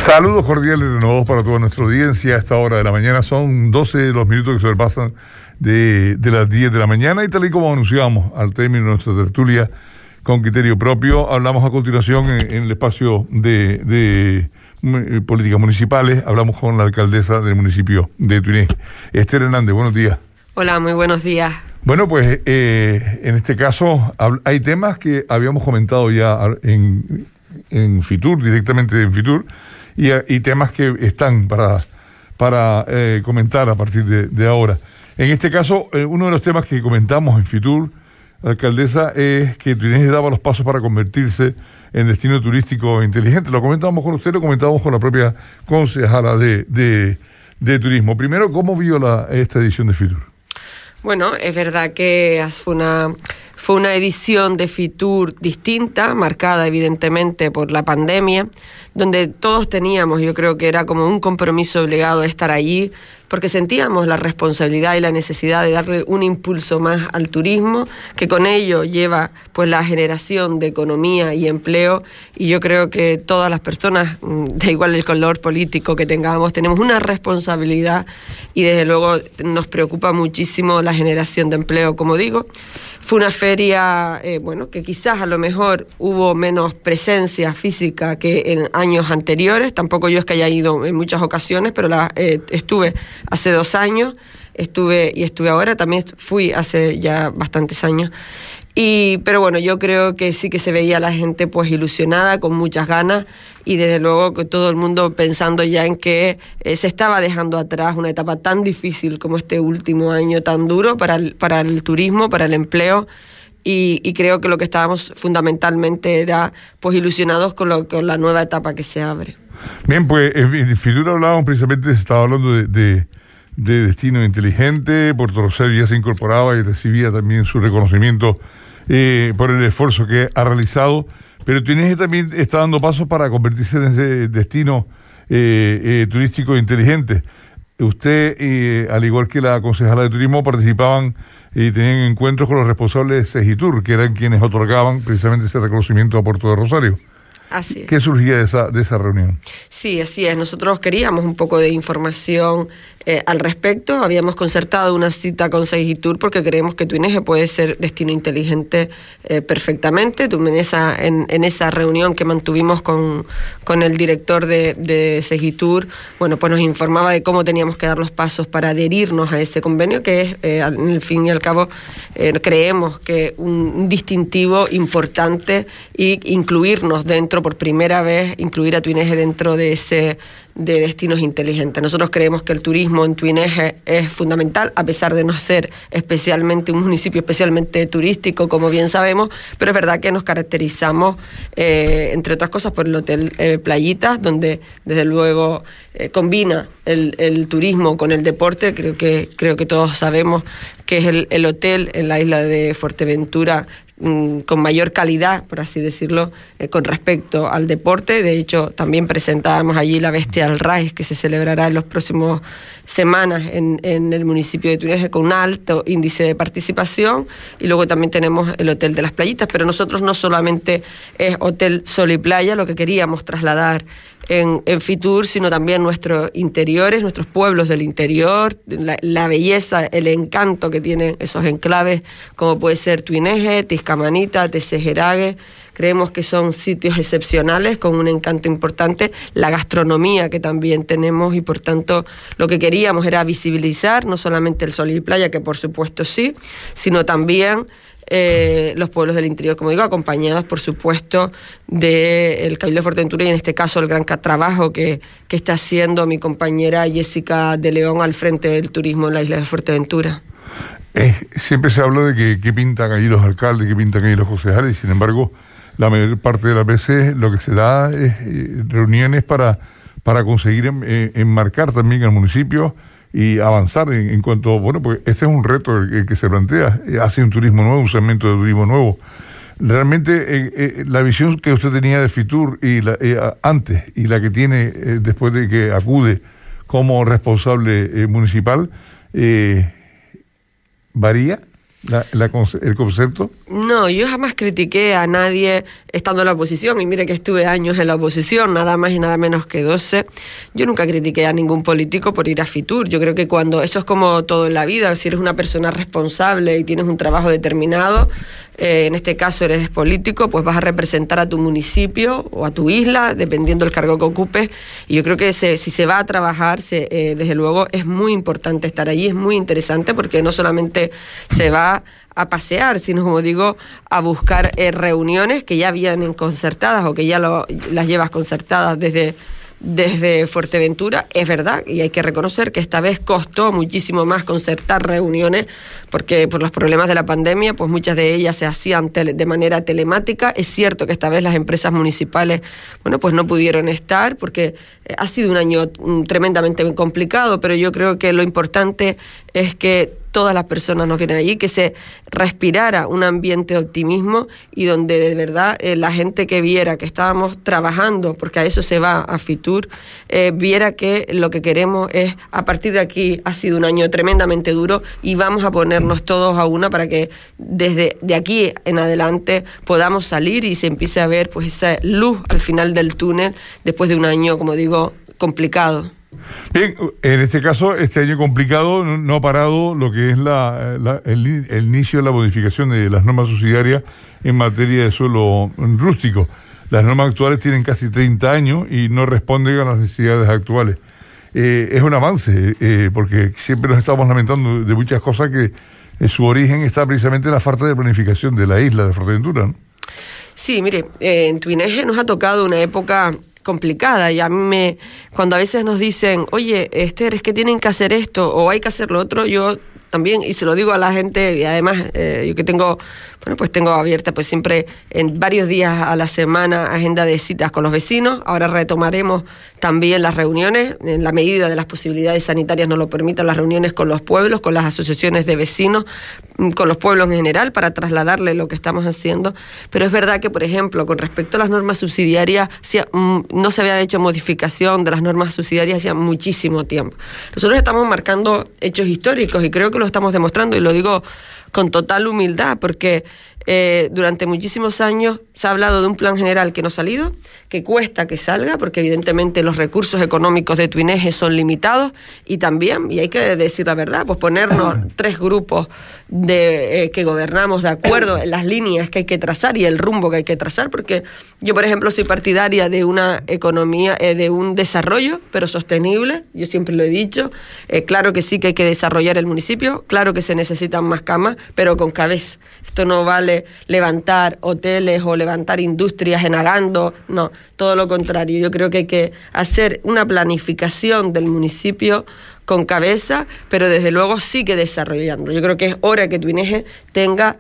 Saludos cordiales renovados para toda nuestra audiencia a esta hora de la mañana. Son 12 los minutos que sobrepasan de las 10 de la mañana y tal y como anunciamos al término de nuestra tertulia con criterio propio, hablamos a continuación en el espacio de políticas municipales, hablamos con la alcaldesa del municipio de Tuinés, Esther Hernández. Buenos días. Hola, muy buenos días. Bueno, pues en este caso hay temas que habíamos comentado ya en Fitur, directamente en Fitur, y temas que están para comentar a partir de ahora. En este caso, uno de los temas que comentamos en Fitur, alcaldesa, es que Tuinés daba los pasos para convertirse en destino turístico inteligente. Lo comentábamos con usted, lo comentábamos con la propia concejala de turismo. Primero, ¿cómo vio esta edición de Fitur? Bueno, es verdad que fue una edición de Fitur distinta, marcada evidentemente por la pandemia, donde todos teníamos, yo creo que era como un compromiso obligado de estar allí, porque sentíamos la responsabilidad y la necesidad de darle un impulso más al turismo, que con ello lleva pues la generación de economía y empleo, y yo creo que todas las personas, da igual el color político que tengamos, tenemos una responsabilidad y desde luego nos preocupa muchísimo la generación de empleo, como digo. Fue una feria, que quizás a lo mejor hubo menos presencia física que en años anteriores. Tampoco yo es que haya ido en muchas ocasiones, pero estuve hace 2 años, estuve ahora, también fui hace ya bastantes años. Pero bueno, yo creo que sí que se veía la gente pues ilusionada, con muchas ganas, y desde luego que todo el mundo pensando ya en que se estaba dejando atrás una etapa tan difícil como este último año tan duro para el turismo, para el empleo, y creo que lo que estábamos fundamentalmente era pues ilusionados con la nueva etapa que se abre. Bien, pues en Fitur hablábamos precisamente, se estaba hablando de destino inteligente. Puerto Rosario ya se incorporaba y recibía también su reconocimiento por el esfuerzo que ha realizado, pero Tuinés también está dando pasos para convertirse en ese destino turístico inteligente. Usted, al igual que la concejala de turismo, participaban y tenían encuentros con los responsables de Segitur, que eran quienes otorgaban precisamente ese reconocimiento a Puerto de Rosario. Así es. ¿Qué surgía de esa reunión? Sí, así es. Nosotros queríamos un poco de información al respecto. Habíamos concertado una cita con Segitur porque creemos que Tuinés puede ser destino inteligente perfectamente. En esa reunión que mantuvimos con el director de Segitur, bueno, pues nos informaba de cómo teníamos que dar los pasos para adherirnos a ese convenio, que es, en el fin y al cabo, creemos que un distintivo importante, y incluirnos dentro, por primera vez, incluir a Tuinés dentro de destinos inteligentes. Nosotros creemos que el turismo en Tuinés es fundamental, a pesar de no ser especialmente un municipio especialmente turístico, como bien sabemos, pero es verdad que nos caracterizamos, entre otras cosas, por el Hotel Playitas, donde desde luego combina el turismo con el deporte. Creo que todos sabemos que es el hotel en la isla de Fuerteventura con mayor calidad, por así decirlo, con respecto al deporte. De hecho, también presentábamos allí la Bestial Race, que se celebrará en las próximas semanas en el municipio de Tuinés, con un alto índice de participación, y luego también tenemos el Hotel de las Playitas. Pero nosotros no solamente es Hotel Sol y Playa lo que queríamos trasladar en Fitur, sino también nuestros interiores, nuestros pueblos del interior, la belleza, el encanto que tienen esos enclaves, como puede ser Tuinés, Tiscamanita, Tesejerague. Creemos que son sitios excepcionales, con un encanto importante, la gastronomía que también tenemos, y por tanto lo que queríamos era visibilizar no solamente el Sol y Playa, que por supuesto sí, sino también los pueblos del interior, como digo, acompañados por supuesto del Cabildo de Fuerteventura, y en este caso el gran trabajo que está haciendo mi compañera Jessica de León al frente del turismo en la isla de Fuerteventura. Siempre se habla de que pintan allí los alcaldes, que pintan allí los concejales, y sin embargo la mayor parte de las veces lo que se da es reuniones para conseguir enmarcar también al municipio y avanzar en cuanto, bueno, pues este es un reto el que se plantea, hace un turismo nuevo, un segmento de turismo nuevo. Realmente la visión que usted tenía de Fitur antes y la que tiene después de que acude como responsable municipal, ¿varía el concepto? No, yo jamás critiqué a nadie estando en la oposición, y mire que estuve años en la oposición, nada más y nada menos que 12. Yo nunca critiqué a ningún político por ir a Fitur. Yo creo que cuando eso es como todo en la vida, si eres una persona responsable y tienes un trabajo determinado, en este caso eres político, pues vas a representar a tu municipio o a tu isla, dependiendo del cargo que ocupes. Y yo creo que si se va a trabajar, desde luego es muy importante estar allí, es muy interesante, porque no solamente se va a pasear, sino, como digo, a buscar reuniones que ya vienen concertadas o que ya las llevas concertadas desde Fuerteventura. Es verdad, y hay que reconocer que esta vez costó muchísimo más concertar reuniones, porque por los problemas de la pandemia, pues muchas de ellas se hacían de manera telemática. Es cierto que esta vez las empresas municipales, bueno, pues no pudieron estar, porque ha sido un año tremendamente complicado, pero yo creo que lo importante es que todas las personas nos vienen allí, que se respirara un ambiente de optimismo, y donde de verdad la gente que viera que estábamos trabajando, porque a eso se va a Fitur, viera que lo que queremos es, a partir de aquí, ha sido un año tremendamente duro, y vamos a ponernos todos a una para que desde de aquí en adelante podamos salir y se empiece a ver pues esa luz al final del túnel, después de un año, como digo, complicado. Bien, en este caso, este año complicado no ha parado lo que es el inicio de la modificación de las normas subsidiarias en materia de suelo rústico. Las normas actuales tienen casi 30 años y no responden a las necesidades actuales. Es un avance, porque siempre nos estamos lamentando de muchas cosas que su origen está precisamente en la falta de planificación de la isla de Fuerteventura, ¿no? Sí, mire, en Tuineje nos ha tocado una época complicada, y a mí cuando a veces nos dicen, oye, Esther, es que tienen que hacer esto o hay que hacer lo otro, yo también, y se lo digo a la gente, y además yo que tengo abierta pues siempre en varios días a la semana agenda de citas con los vecinos. Ahora retomaremos también las reuniones, en la medida de las posibilidades sanitarias nos lo permitan, las reuniones con los pueblos, con las asociaciones de vecinos, con los pueblos en general, para trasladarle lo que estamos haciendo. Pero es verdad que, por ejemplo, con respecto a las normas subsidiarias, no se había hecho modificación de las normas subsidiarias hacía muchísimo tiempo. Nosotros estamos marcando hechos históricos, y creo que lo estamos demostrando, y lo digo con total humildad, porque durante muchísimos años se ha hablado de un plan general que no ha salido, que cuesta que salga, porque evidentemente los recursos económicos de Tuineje son limitados, y también, y hay que decir la verdad, pues ponernos 3 grupos que gobernamos de acuerdo en las líneas que hay que trazar y el rumbo que hay que trazar, porque yo, por ejemplo, soy partidaria de una economía, de un desarrollo, pero sostenible. Yo siempre lo he dicho, claro que sí que hay que desarrollar el municipio, claro que se necesitan más camas, pero con cabeza. Esto no vale levantar hoteles o levantar industrias en Agando, no, todo lo contrario. Yo creo que hay que hacer una planificación del municipio con cabeza, pero desde luego sí que desarrollando. Yo creo que es hora que Tuineje tenga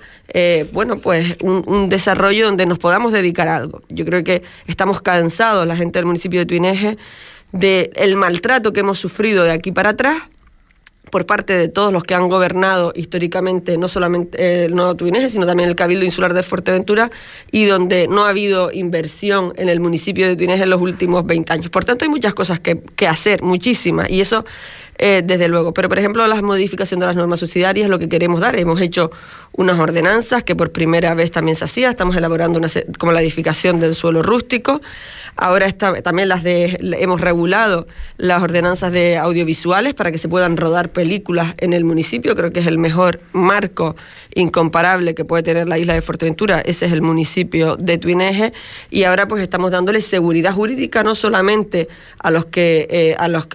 pues un desarrollo donde nos podamos dedicar a algo. Yo creo que estamos cansados, la gente del municipio de Tuineje, del maltrato que hemos sufrido de aquí para atrás, por parte de todos los que han gobernado históricamente, no solamente el Nuevo Tuineje, sino también el Cabildo Insular de Fuerteventura, y donde no ha habido inversión en el municipio de Tuineje en los últimos 20 años. Por tanto, hay muchas cosas que hacer, muchísimas, y eso desde luego. Pero, por ejemplo, la modificación de las normas subsidiarias es lo que queremos dar. Hemos hecho unas ordenanzas que por primera vez también se hacía. Estamos elaborando como la edificación del suelo rústico. Ahora también hemos regulado las ordenanzas de audiovisuales para que se puedan rodar películas en el municipio. Creo que es el mejor marco incomparable que puede tener la isla de Fuerteventura. Ese es el municipio de Tuineje. Y ahora pues estamos dándole seguridad jurídica no solamente a los que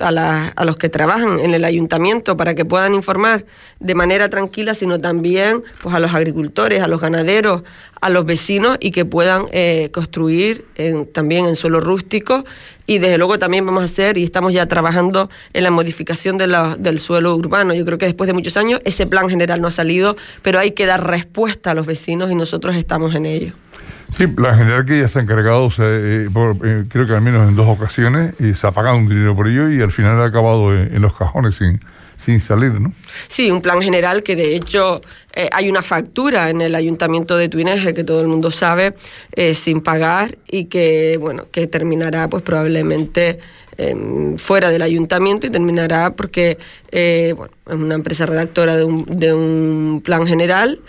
trabajan en el ayuntamiento para que puedan informar de manera tranquila, sino también pues a los agricultores, a los ganaderos, a los vecinos, y que puedan construir también en suelo rústico. Y desde luego también vamos a hacer, y estamos ya trabajando en la modificación del suelo urbano. Yo creo que después de muchos años ese plan general no ha salido, pero hay que dar respuesta a los vecinos y nosotros estamos en ello. Sí, la general que ya se ha encargado, creo que al menos en 2 ocasiones, y se ha pagado un dinero por ello, y al final ha acabado en los cajones sin salir, ¿no? Sí, un plan general que de hecho hay una factura en el Ayuntamiento de Tuineje, que todo el mundo sabe, sin pagar, y que terminará pues probablemente fuera del ayuntamiento, y terminará porque es una empresa redactora de un plan general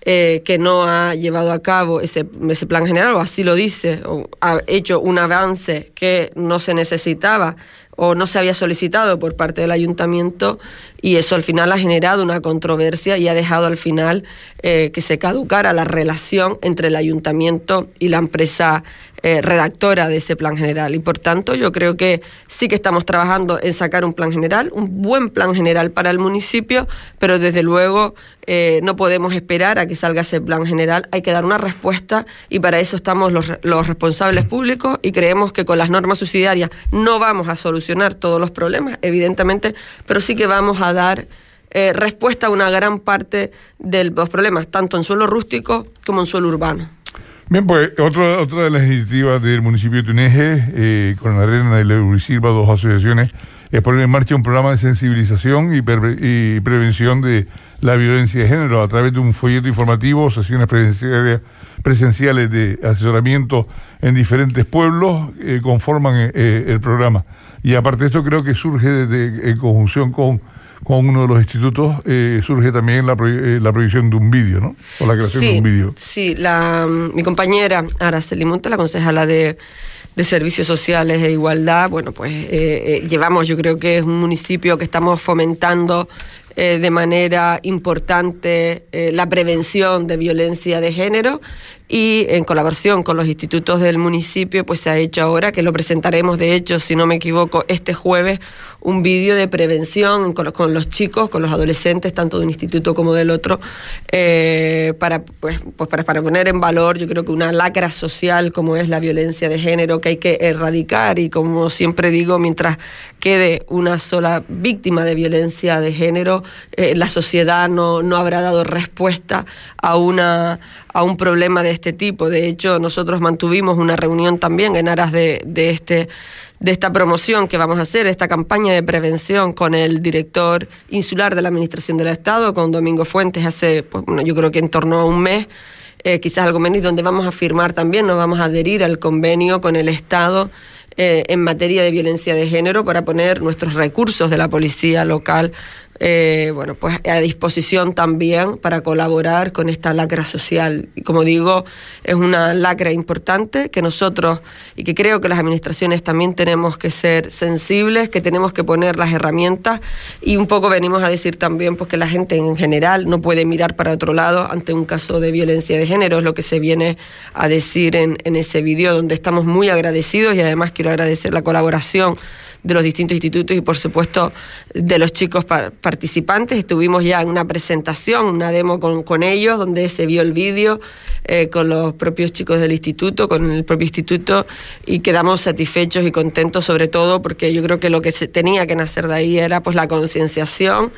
que no ha llevado a cabo ese plan general, o así lo dice, o ha hecho un avance que no se necesitaba o no se había solicitado por parte del ayuntamiento, y eso al final ha generado una controversia y ha dejado al final que se caducara la relación entre el ayuntamiento y la empresa redactora de ese plan general. Y por tanto yo creo que sí que estamos trabajando en sacar un plan general, un buen plan general para el municipio, pero desde luego no podemos esperar a que salga ese plan general, hay que dar una respuesta, y para eso estamos los responsables públicos, y creemos que con las normas subsidiarias no vamos a solucionar todos los problemas, evidentemente, pero sí que vamos a dar respuesta a una gran parte de los problemas, tanto en suelo rústico como en suelo urbano. Bien, pues otra de las iniciativas del municipio de Tuneje, con la Arena y la Eurisilva, dos asociaciones, es poner en marcha un programa de sensibilización y prevención de la violencia de género a través de un folleto informativo, sesiones presenciales de asesoramiento en diferentes pueblos conforman el programa. Y aparte de esto, creo que surge en conjunción con uno de los institutos, surge también la proyección de un vídeo, ¿no? O la creación de un vídeo. Sí, mi compañera Araceli Monte, la concejala de Servicios Sociales e Igualdad, bueno, pues llevamos, yo creo que es un municipio que estamos fomentando de manera importante la prevención de violencia de género, y en colaboración con los institutos del municipio pues se ha hecho ahora, que lo presentaremos de hecho, si no me equivoco, este jueves, un vídeo de prevención con los chicos, con los adolescentes, tanto de un instituto como del otro, para poner en valor, yo creo que una lacra social como es la violencia de género, que hay que erradicar, y como siempre digo, mientras quede una sola víctima de violencia de género, la sociedad no habrá dado respuesta a un problema de este tipo. De hecho, nosotros mantuvimos una reunión también en aras de esta promoción que vamos a hacer, esta campaña de prevención, con el director insular de la Administración del Estado, con Domingo Fuentes, hace, yo creo que en torno a un mes, quizás algo menos, y donde vamos a firmar también, nos vamos a adherir al convenio con el Estado en materia de violencia de género, para poner nuestros recursos de la policía local pues a disposición también para colaborar con esta lacra social. Y como digo, es una lacra importante que nosotros, y que creo que las administraciones también tenemos que ser sensibles, que tenemos que poner las herramientas, y un poco venimos a decir también pues que la gente en general no puede mirar para otro lado ante un caso de violencia de género, es lo que se viene a decir en ese vídeo, donde estamos muy agradecidos, y además quiero agradecer la colaboración de los distintos institutos y por supuesto de los chicos participantes. Estuvimos ya en una presentación, una demo con ellos, donde se vio el vídeo con los propios chicos del instituto, con el propio instituto, y quedamos satisfechos y contentos, sobre todo porque yo creo que lo que se tenía que nacer de ahí era pues la concienciación,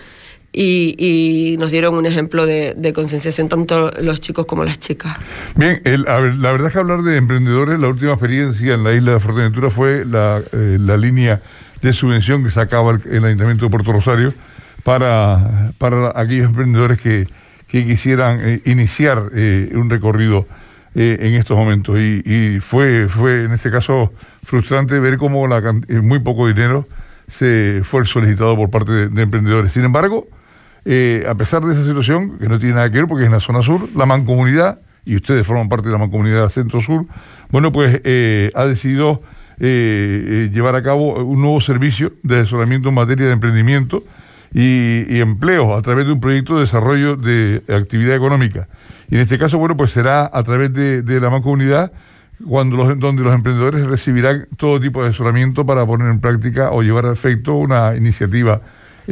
y nos dieron un ejemplo de concienciación tanto los chicos como las chicas. Bien, la verdad es que hablar de emprendedores, la última experiencia en la isla de Fuerteventura fue la línea de subvención que sacaba el Ayuntamiento de Puerto Rosario para aquellos emprendedores que quisieran iniciar un recorrido en estos momentos, y fue en este caso frustrante ver cómo muy poco dinero se fue solicitado por parte de emprendedores. Sin embargo, a pesar de esa situación, que no tiene nada que ver porque es en la zona sur, la mancomunidad, y ustedes forman parte de la mancomunidad centro-sur, bueno, pues ha decidido llevar a cabo un nuevo servicio de asesoramiento en materia de emprendimiento y empleo a través de un proyecto de desarrollo de actividad económica. Y en este caso, bueno, pues será a través de la mancomunidad donde los emprendedores recibirán todo tipo de asesoramiento para poner en práctica o llevar a efecto una iniciativa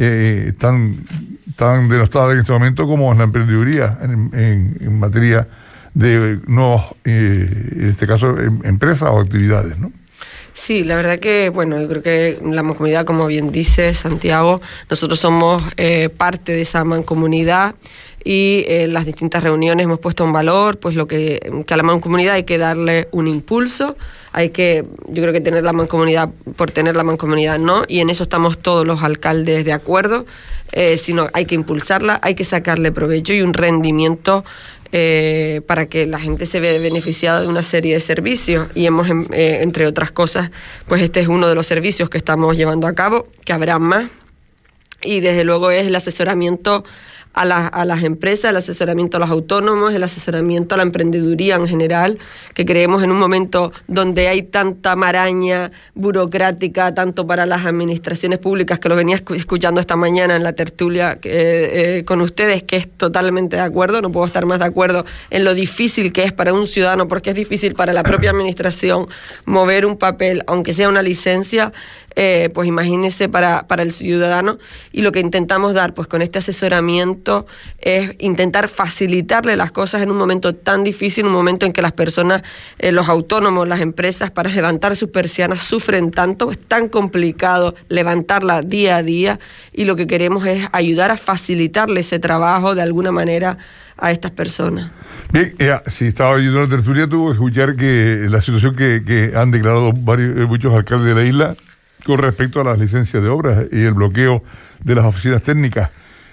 tan denostada en este momento como es la emprendeduría en materia de nuevos, en este caso, empresas o actividades, ¿no? Sí, la verdad que, bueno, yo creo que la mancomunidad, como bien dice Santiago, nosotros somos parte de esa mancomunidad, y en las distintas reuniones hemos puesto en valor pues que a la mancomunidad hay que darle un impulso, yo creo que tener la mancomunidad por tener la mancomunidad no, y en eso estamos todos los alcaldes de acuerdo, sino hay que impulsarla, hay que sacarle provecho y un rendimiento para que la gente se vea beneficiada de una serie de servicios, y hemos, entre otras cosas, pues este es uno de los servicios que estamos llevando a cabo, que habrá más, y desde luego es el asesoramiento a las empresas, el asesoramiento a los autónomos, el asesoramiento a la emprendeduría en general, que creemos en un momento donde hay tanta maraña burocrática, tanto para las administraciones públicas, que lo venía escuchando esta mañana en la tertulia con ustedes, que es totalmente de acuerdo, no puedo estar más de acuerdo en lo difícil que es para un ciudadano, porque es difícil para la propia administración mover un papel, aunque sea una licencia, pues imagínese para el ciudadano. Y lo que intentamos dar pues con este asesoramiento es intentar facilitarle las cosas en un momento tan difícil, un momento en que las personas, los autónomos, las empresas, para levantar sus persianas sufren tanto, es tan complicado levantarla día a día, y lo que queremos es ayudar a facilitarle ese trabajo de alguna manera a estas personas. Bien, si estaba oyendo la tertulia, tuvo que escuchar que la situación que han declarado muchos alcaldes de la isla con respecto a las licencias de obras y el bloqueo de las oficinas técnicas.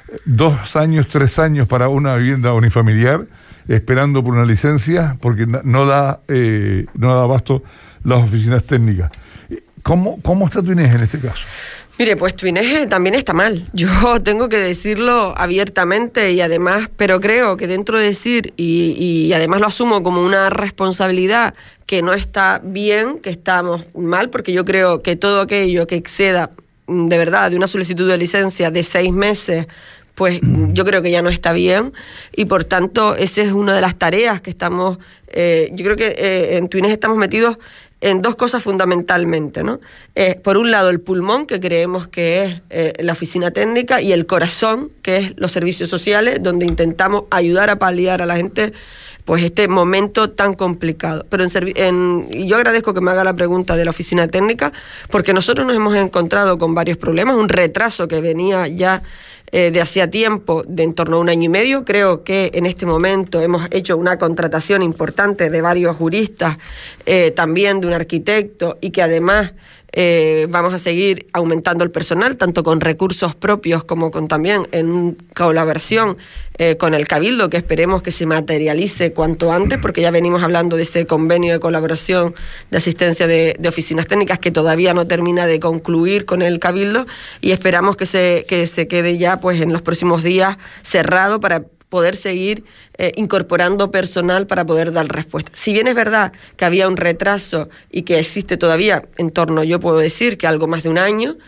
2 años, 3 años para una vivienda unifamiliar, esperando por una licencia, porque no da abasto las oficinas técnicas. ¿Cómo está Tuineje en este caso? Mire, pues Tuineje también está mal. Yo tengo que decirlo abiertamente, y además, pero creo que dentro de decir, y además lo asumo como una responsabilidad, que no está bien, que estamos mal, porque yo creo que todo aquello que exceda de verdad de una solicitud de licencia de 6 meses, pues yo creo que ya no está bien, y por tanto esa es una de las tareas que estamos, yo creo que en Tuineje estamos metidos en 2 cosas fundamentalmente, ¿no? Por un lado el pulmón, que creemos que es la oficina técnica, y el corazón, que es los servicios sociales, donde intentamos ayudar a paliar a la gente pues este momento tan complicado. Pero y yo agradezco que me haga la pregunta de la oficina técnica, porque nosotros nos hemos encontrado con varios problemas, un retraso que venía ya de hacía tiempo, de en torno a 1 año y medio. Creo que en este momento hemos hecho una contratación importante de varios juristas, también de un arquitecto, y que además vamos a seguir aumentando el personal, tanto con recursos propios como con también en colaboración con el Cabildo, que esperemos que se materialice cuanto antes, porque ya venimos hablando de ese convenio de colaboración de asistencia de oficinas técnicas que todavía no termina de concluir con el Cabildo, y esperamos que se quede ya pues en los próximos días cerrado para poder seguir incorporando personal para poder dar respuesta. Si bien es verdad que había un retraso y que existe todavía en torno, yo puedo decir que algo más de 1 año,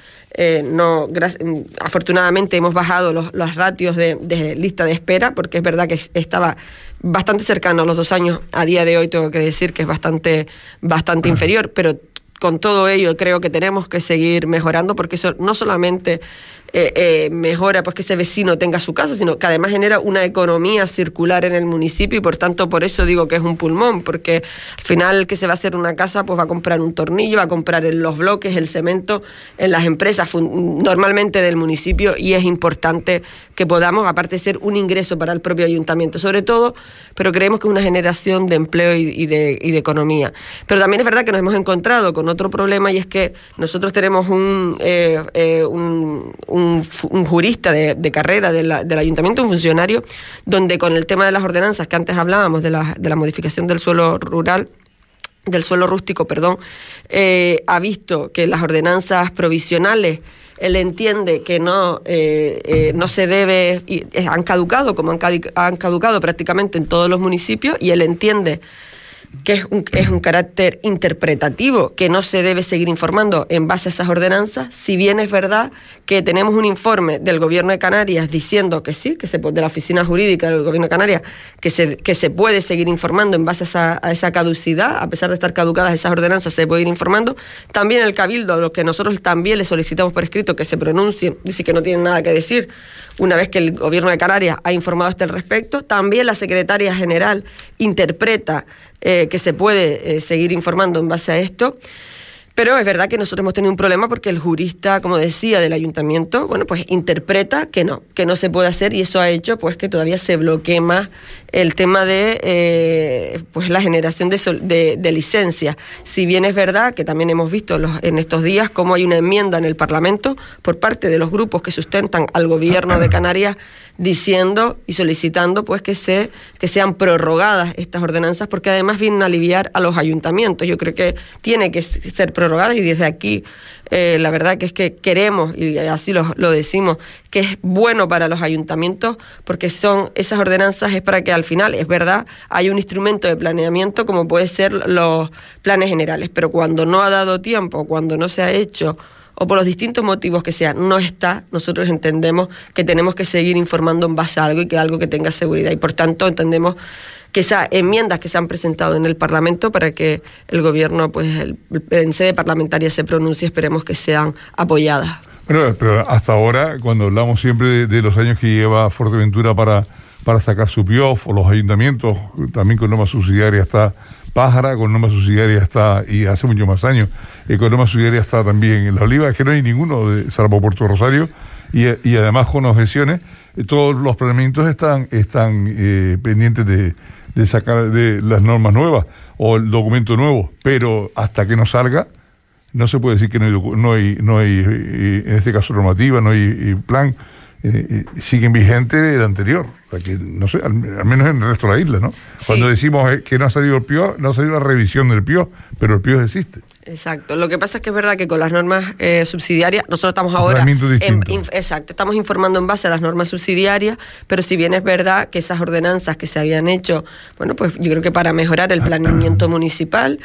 afortunadamente hemos bajado los ratios de lista de espera, porque es verdad que estaba bastante cercano a los 2 años. A día de hoy tengo que decir que es bastante inferior, pero con todo ello creo que tenemos que seguir mejorando, porque eso no solamente mejora pues que ese vecino tenga su casa, sino que además genera una economía circular en el municipio, y por tanto por eso digo que es un pulmón, porque al final que se va a hacer una casa, pues va a comprar un tornillo, va a comprar los bloques, el cemento en las empresas normalmente del municipio, y es importante que podamos, aparte de ser un ingreso para el propio ayuntamiento sobre todo, pero creemos que es una generación de empleo y de economía. Pero también es verdad que nos hemos encontrado con otro problema, y es que nosotros tenemos un jurista de carrera del ayuntamiento, un funcionario, donde con el tema de las ordenanzas que antes hablábamos, de la modificación del suelo rural, del suelo rústico, ha visto que las ordenanzas provisionales, él entiende que no se debe, han caducado, como han caducado prácticamente en todos los municipios, y él entiende que es un carácter interpretativo, que no se debe seguir informando en base a esas ordenanzas. Si bien es verdad que tenemos un informe del Gobierno de Canarias diciendo que sí, de la Oficina Jurídica del Gobierno de Canarias, que se puede seguir informando en base a esa caducidad, a pesar de estar caducadas esas ordenanzas, se puede ir informando. También el Cabildo, a lo que nosotros también le solicitamos por escrito que se pronuncie, dice que no tienen nada que decir una vez que el Gobierno de Canarias ha informado hasta el respecto. También la Secretaria General interpreta que se puede seguir informando en base a esto. Pero es verdad que nosotros hemos tenido un problema porque el jurista, como decía, del ayuntamiento, bueno, pues interpreta que no se puede hacer, y eso ha hecho pues que todavía se bloquee más el tema de pues la generación de licencias. Si bien es verdad que también hemos visto en estos días cómo hay una enmienda en el Parlamento por parte de los grupos que sustentan al Gobierno de Canarias, diciendo y solicitando pues que sean prorrogadas estas ordenanzas, porque además vienen a aliviar a los ayuntamientos. Yo creo que tiene que ser prorrogada prorrogadas, y desde aquí la verdad que es que queremos, y así lo decimos, que es bueno para los ayuntamientos, porque son esas ordenanzas es para que al final, es verdad, hay un instrumento de planeamiento como puede ser los planes generales, pero cuando no ha dado tiempo, cuando no se ha hecho, o por los distintos motivos que sean, no está, nosotros entendemos que tenemos que seguir informando en base a algo y que algo que tenga seguridad, y por tanto entendemos que esas enmiendas que se han presentado en el Parlamento para que el Gobierno, pues en sede parlamentaria se pronuncie, esperemos que sean apoyadas. Bueno, pero hasta ahora, cuando hablamos siempre de los años que lleva Fuerteventura para sacar su PIOF, o los ayuntamientos, también con norma subsidiaria está Pájara, con norma subsidiaria está, y hace muchos más años, con norma subsidiaria está también en La Oliva, es que no hay ninguno, salvo Puerto Rosario, y además con objeciones, todos los planeamientos están pendientes de sacar de las normas nuevas o el documento nuevo, pero hasta que no salga no se puede decir que no hay en este caso normativa, no hay plan, siguen vigente el anterior, o sea que no sé, al menos en el resto de la isla, ¿no? Sí. Cuando decimos que no ha salido el PIO, no ha salido la revisión del PIO, pero el PIO existe. Exacto. Lo que pasa es que es verdad que con las normas subsidiarias, nosotros estamos ahora exacto, estamos informando en base a las normas subsidiarias, pero si bien es verdad que esas ordenanzas que se habían hecho, bueno, pues yo creo que para mejorar el planeamiento municipal,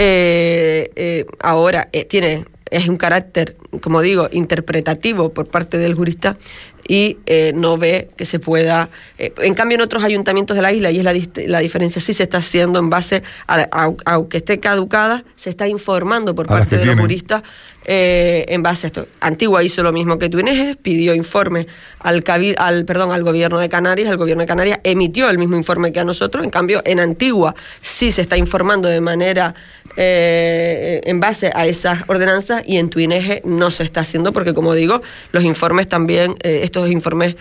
ahora es un carácter, como digo, interpretativo por parte del jurista, y no ve que se pueda... en cambio, en otros ayuntamientos de la isla, y es la diferencia, sí se está haciendo en base, aunque esté caducada, se está informando por parte de los juristas en base a esto. Antigua hizo lo mismo que Tuineje, pidió informe al Gobierno de Canarias, el Gobierno de Canarias emitió el mismo informe que a nosotros, en cambio, en Antigua sí se está informando de manera... en base a esas ordenanzas, y en Tuineje no se está haciendo porque, como digo, los informes también, estos informes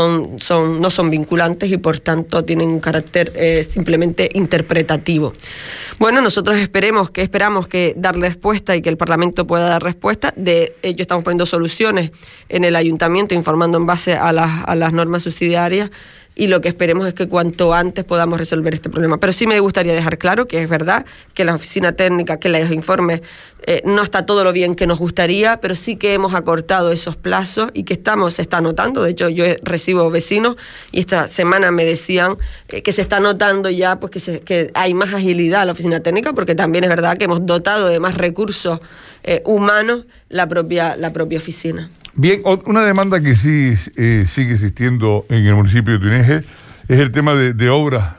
no son vinculantes y por tanto tienen un carácter simplemente interpretativo. Bueno, nosotros esperamos que dar respuesta y que el Parlamento pueda dar respuesta. De ello estamos poniendo soluciones en el ayuntamiento, informando en base a las normas subsidiarias, y lo que esperemos es que cuanto antes podamos resolver este problema. Pero sí me gustaría dejar claro que es verdad que la oficina técnica, que los informes, no está todo lo bien que nos gustaría, pero sí que hemos acortado esos plazos y que se está notando. De hecho, yo recibo vecinos y esta semana me decían que se está notando ya pues que hay más agilidad a la oficina técnica, porque también es verdad que hemos dotado de más recursos humanos la propia oficina. Bien, una demanda que sí sigue existiendo en el municipio de Tuineje es el tema de obras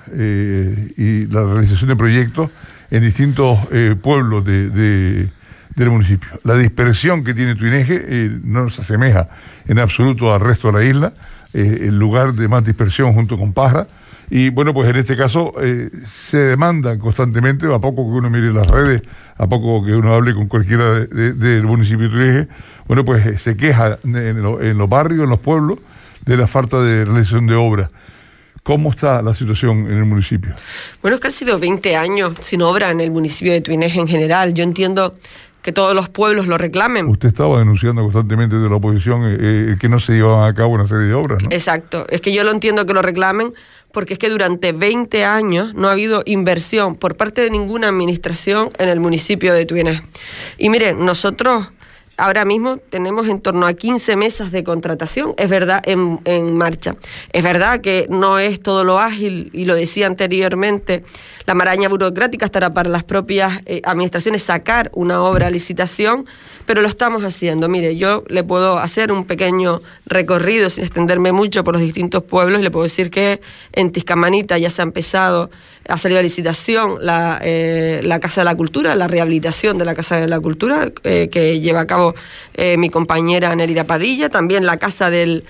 y la realización de proyectos en distintos pueblos del municipio. La dispersión que tiene Tuineje no se asemeja en absoluto al resto de la isla, el lugar de más dispersión junto con Pájara. Y bueno, pues en este caso se demandan constantemente, a poco que uno mire las redes, a poco que uno hable con cualquiera del municipio de Tuineje, bueno, pues se queja en los barrios, en los pueblos, de la falta de realización de obras. ¿Cómo está la situación en el municipio? Bueno, es que han sido 20 años sin obra en el municipio de Tuineje en general. Yo entiendo que todos los pueblos lo reclamen. Usted estaba denunciando constantemente de la oposición que no se llevaban a cabo una serie de obras, ¿no? Exacto. Es que yo lo entiendo que lo reclamen, porque es que durante 20 años no ha habido inversión por parte de ninguna administración en el municipio de Tuineje. Y miren, nosotros ahora mismo tenemos en torno a 15 mesas de contratación, es verdad, en marcha. Es verdad que no es todo lo ágil, y lo decía anteriormente, la maraña burocrática estará para las propias administraciones sacar una obra a licitación, pero lo estamos haciendo. Mire, yo le puedo hacer un pequeño recorrido sin extenderme mucho por los distintos pueblos, y le puedo decir que en Tiscamanita ya se ha empezado a salir a licitación la Casa de la Cultura, la rehabilitación de la Casa de la Cultura, que lleva a cabo mi compañera Nérida Padilla, también la Casa del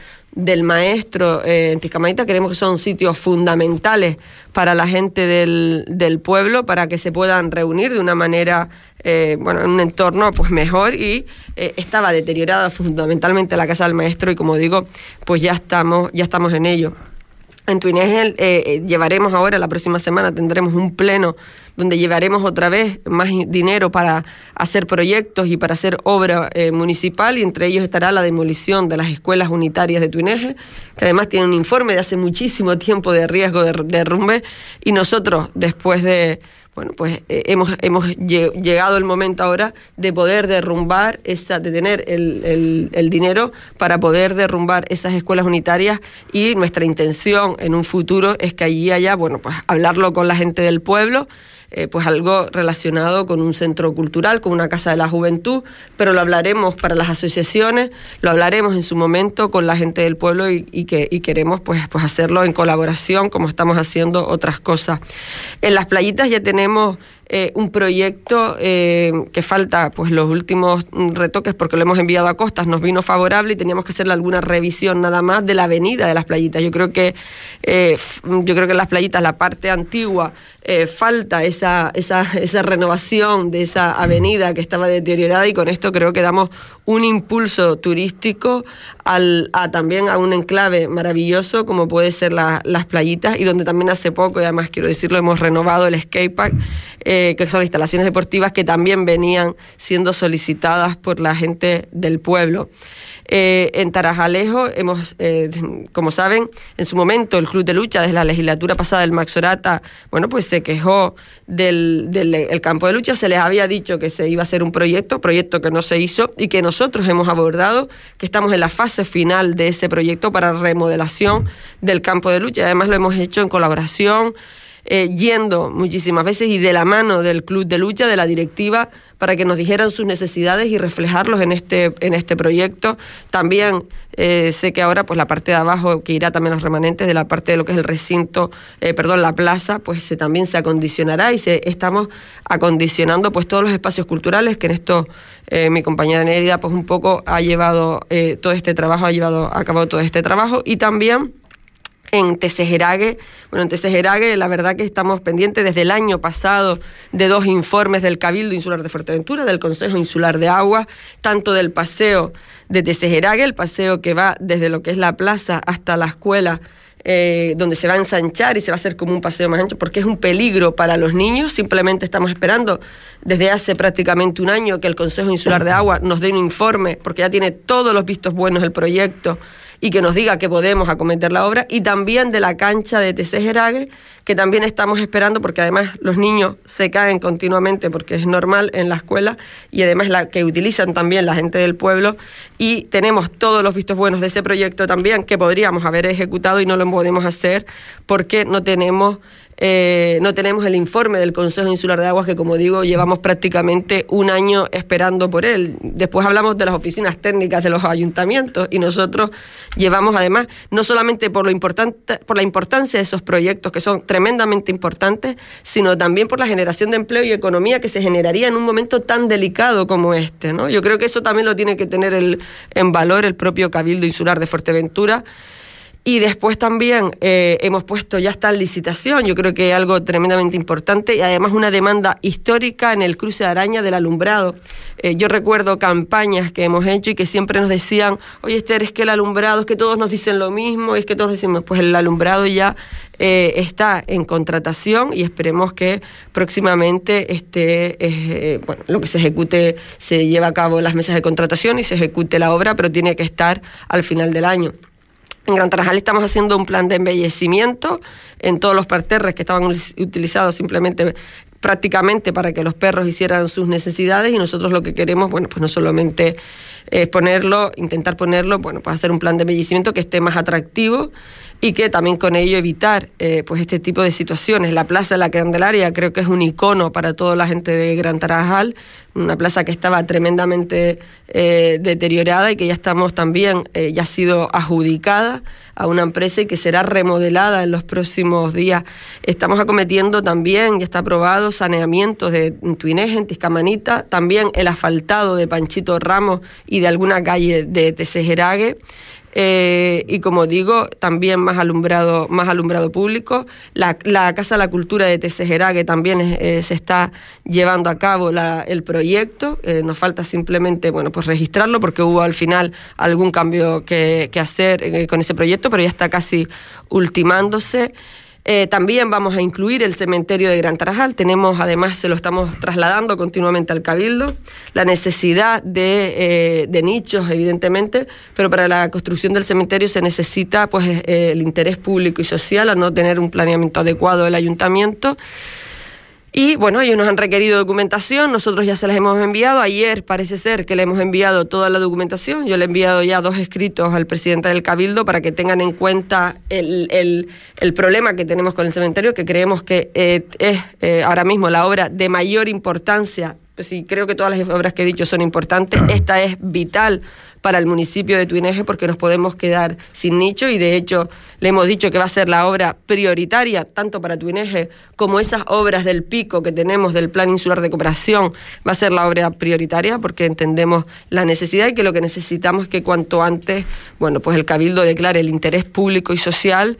Maestro en Tiscamanita. Creemos que son sitios fundamentales para la gente del pueblo, para que se puedan reunir de una manera, en un entorno pues mejor, y estaba deteriorada fundamentalmente la Casa del Maestro, y como digo, pues ya estamos en ello. En Tuineje llevaremos ahora, la próxima semana tendremos un pleno donde llevaremos otra vez más dinero para hacer proyectos y para hacer obra municipal, y entre ellos estará la demolición de las escuelas unitarias de Tuineje, que además tiene un informe de hace muchísimo tiempo de riesgo de derrumbe, y nosotros, después de bueno, pues hemos llegado el momento ahora de poder derrumbar de tener el dinero para poder derrumbar esas escuelas unitarias, y nuestra intención en un futuro es que allí haya, bueno, pues hablarlo con la gente del pueblo, pues algo relacionado con un centro cultural, con una casa de la juventud, pero lo hablaremos para las asociaciones, lo hablaremos en su momento con la gente del pueblo y queremos pues hacerlo en colaboración, como estamos haciendo otras cosas. En las playitas ya tenemos un proyecto que falta pues los últimos retoques porque lo hemos enviado a Costas, nos vino favorable y teníamos que hacerle alguna revisión nada más de la avenida de las playitas. Yo creo que en las playitas, la parte antigua, falta esa renovación de esa avenida que estaba deteriorada, y con esto creo que damos un impulso turístico también a un enclave maravilloso como puede ser las playitas, y donde también hace poco, y además quiero decirlo, hemos renovado el skatepark, que son instalaciones deportivas que también venían siendo solicitadas por la gente del pueblo. En Tarajalejo como saben, en su momento el Club de Lucha, desde la legislatura pasada del Max Orata, bueno, pues se quejó del campo de lucha. Se les había dicho que se iba a hacer un proyecto que no se hizo y que nosotros hemos abordado, que estamos en la fase final de ese proyecto para remodelación del campo de lucha. Además lo hemos hecho en colaboración, yendo muchísimas veces y de la mano del Club de Lucha, de la directiva, para que nos dijeran sus necesidades y reflejarlos en este proyecto. También sé que ahora pues la parte de abajo, que irá también los remanentes de la parte de lo que es el recinto, la plaza, pues también se acondicionará, y estamos acondicionando pues todos los espacios culturales, que en esto mi compañera Nérida pues un poco ha llevado todo este trabajo, ha llevado a cabo todo este trabajo. Y también en Tesejerague, la verdad que estamos pendientes desde el año pasado de 2 informes del Cabildo Insular de Fuerteventura, del Consejo Insular de Agua, tanto del paseo de Tesejerague, el paseo que va desde lo que es la plaza hasta la escuela, donde se va a ensanchar y se va a hacer como un paseo más ancho, porque es un peligro para los niños. Simplemente estamos esperando desde hace prácticamente un año que el Consejo Insular de Agua nos dé un informe, porque ya tiene todos los vistos buenos el proyecto, y que nos diga que podemos acometer la obra. Y también de la cancha de Tesejerague, que también estamos esperando, porque además los niños se caen continuamente, porque es normal en la escuela, y además la que utilizan también la gente del pueblo, y tenemos todos los vistos buenos de ese proyecto también, que podríamos haber ejecutado y no lo podemos hacer porque no tenemos el informe del Consejo Insular de Aguas, que como digo, llevamos prácticamente un año esperando por él. Después hablamos de las oficinas técnicas de los ayuntamientos, y nosotros llevamos además, no solamente por la importancia de esos proyectos, que son tremendamente importantes, sino también por la generación de empleo y economía que se generaría en un momento tan delicado como este, ¿no? Yo creo que eso también lo tiene que tener en valor el propio Cabildo Insular de Fuerteventura. Y después también hemos puesto, ya está en licitación, yo creo que es algo tremendamente importante, y además una demanda histórica en el cruce de Araña del alumbrado. Yo recuerdo campañas que hemos hecho y que siempre nos decían: oye, Esther, es que el alumbrado, es que todos nos dicen lo mismo, es que todos decimos, pues el alumbrado ya está en contratación, y esperemos que próximamente lo que se ejecute, se lleve a cabo las mesas de contratación y se ejecute la obra, pero tiene que estar al final del año. En Gran Tarajal estamos haciendo un plan de embellecimiento en todos los parterres que estaban utilizados prácticamente para que los perros hicieran sus necesidades, y nosotros lo que queremos, pues no solamente intentar ponerlo, pues hacer un plan de embellecimiento que esté más atractivo, y que también con ello evitar pues este tipo de situaciones. La Plaza de la Candelaria creo que es un icono para toda la gente de Gran Tarajal, una plaza que estaba tremendamente deteriorada, y que ya estamos también, ya ha sido adjudicada a una empresa y que será remodelada en los próximos días. Estamos acometiendo también, ya está aprobado, saneamientos de Tuineje, en Tiscamanita, también el asfaltado de Panchito Ramos y de alguna calle de Tesejerague. Y como digo, también más alumbrado público. La Casa de la Cultura de Tesejerague también se está llevando a cabo el proyecto. Nos falta simplemente pues registrarlo, porque hubo al final algún cambio que hacer con ese proyecto, pero ya está casi ultimándose. También vamos a incluir el cementerio de Gran Tarajal. Además, se lo estamos trasladando continuamente al Cabildo, la necesidad de nichos, evidentemente, pero para la construcción del cementerio se necesita el interés público y social, a no tener un planeamiento adecuado del ayuntamiento. Y bueno, ellos nos han requerido documentación, nosotros ya se las hemos enviado. Ayer parece ser que le hemos enviado toda la documentación. Yo le he enviado ya 2 escritos al presidente del Cabildo para que tengan en cuenta el problema que tenemos con el cementerio, que creemos que es ahora mismo la obra de mayor importancia. Pues sí, creo que todas las obras que he dicho son importantes. Esta es vital para el municipio de Tuineje porque nos podemos quedar sin nicho y de hecho le hemos dicho que va a ser la obra prioritaria tanto para Tuineje como esas obras del pico que tenemos del Plan Insular de Cooperación va a ser la obra prioritaria porque entendemos la necesidad y que lo que necesitamos es que cuanto antes, bueno, pues el Cabildo declare el interés público y social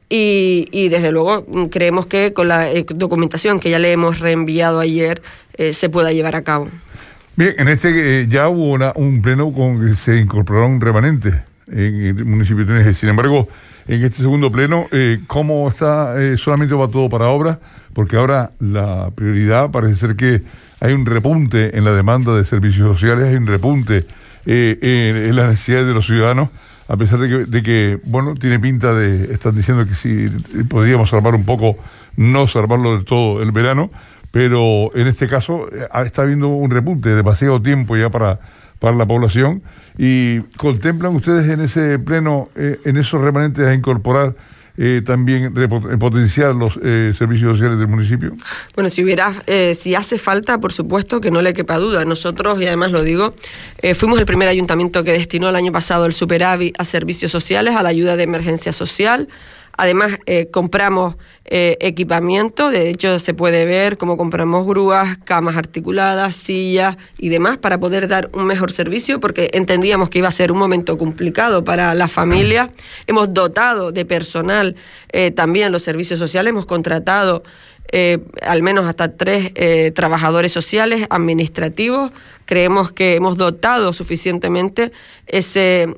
y desde luego creemos que con la documentación que ya le hemos reenviado ayer se pueda llevar a cabo. Bien, en ya hubo un pleno con que se incorporaron remanentes en el municipio de Tuineje. Sin embargo, en este segundo pleno, ¿cómo está? ¿Solamente va todo para obras? Porque ahora la prioridad parece ser que hay un repunte en la demanda de servicios sociales, hay un repunte en las necesidades de los ciudadanos, a pesar de que bueno, tiene pinta están diciendo que si podríamos salvar un poco, no salvarlo del todo el verano, pero en este caso está habiendo un repunte, demasiado tiempo ya para la población. ¿Y contemplan ustedes en ese pleno, en esos remanentes, a incorporar también potenciar los servicios sociales del municipio? Bueno, si hace falta, por supuesto que no le quepa duda. Nosotros, y además lo digo, fuimos el primer ayuntamiento que destinó el año pasado el superávit a servicios sociales, a la ayuda de emergencia social. Además, compramos equipamiento, de hecho se puede ver cómo compramos grúas, camas articuladas, sillas y demás para poder dar un mejor servicio, porque entendíamos que iba a ser un momento complicado para las familias. Hemos dotado de personal también los servicios sociales, hemos contratado al menos hasta 3 trabajadores sociales administrativos. Creemos que hemos dotado suficientemente ese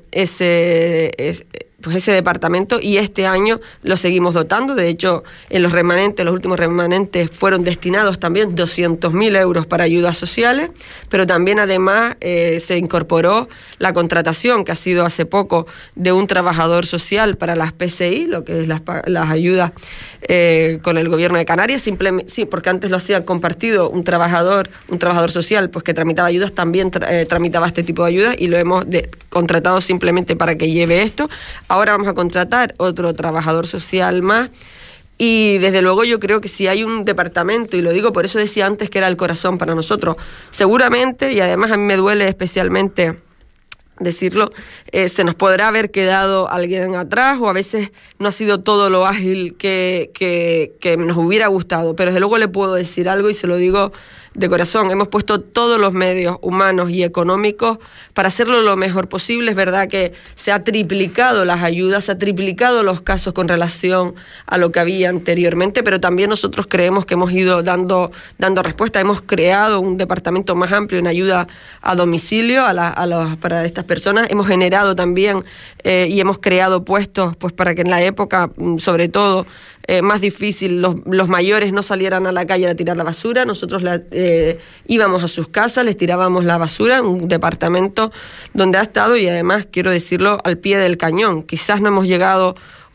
departamento y este año lo seguimos dotando. De hecho, en los últimos remanentes fueron destinados también 200.000 euros para ayudas sociales, pero también además se incorporó la contratación que ha sido hace poco de un trabajador social para las PCI, lo que es las ayudas con el gobierno de Canarias, sí, porque antes lo hacía compartido un trabajador social pues que tramitaba ayudas, también tramitaba este tipo de ayudas y lo hemos contratado simplemente para que lleve esto. Ahora vamos a contratar otro trabajador social más y desde luego yo creo que si hay un departamento, y lo digo por eso decía antes que era el corazón para nosotros, seguramente, y además a mí me duele especialmente decirlo, se nos podrá haber quedado alguien atrás o a veces no ha sido todo lo ágil que nos hubiera gustado, pero desde luego le puedo decir algo y se lo digo de corazón, hemos puesto todos los medios humanos y económicos para hacerlo lo mejor posible. Es verdad que se ha triplicado las ayudas, se ha triplicado los casos con relación a lo que había anteriormente, pero también nosotros creemos que hemos ido dando respuesta. Hemos creado un departamento más amplio en ayuda a domicilio para estas personas. Hemos generado también y hemos creado puestos pues para que en la época, sobre todo, más difícil, los mayores no salieran a la calle a tirar la basura. Nosotros íbamos a sus casas, les tirábamos la basura, un departamento donde ha estado, y además quiero decirlo, al pie del cañón. Quizás no hemos llegado,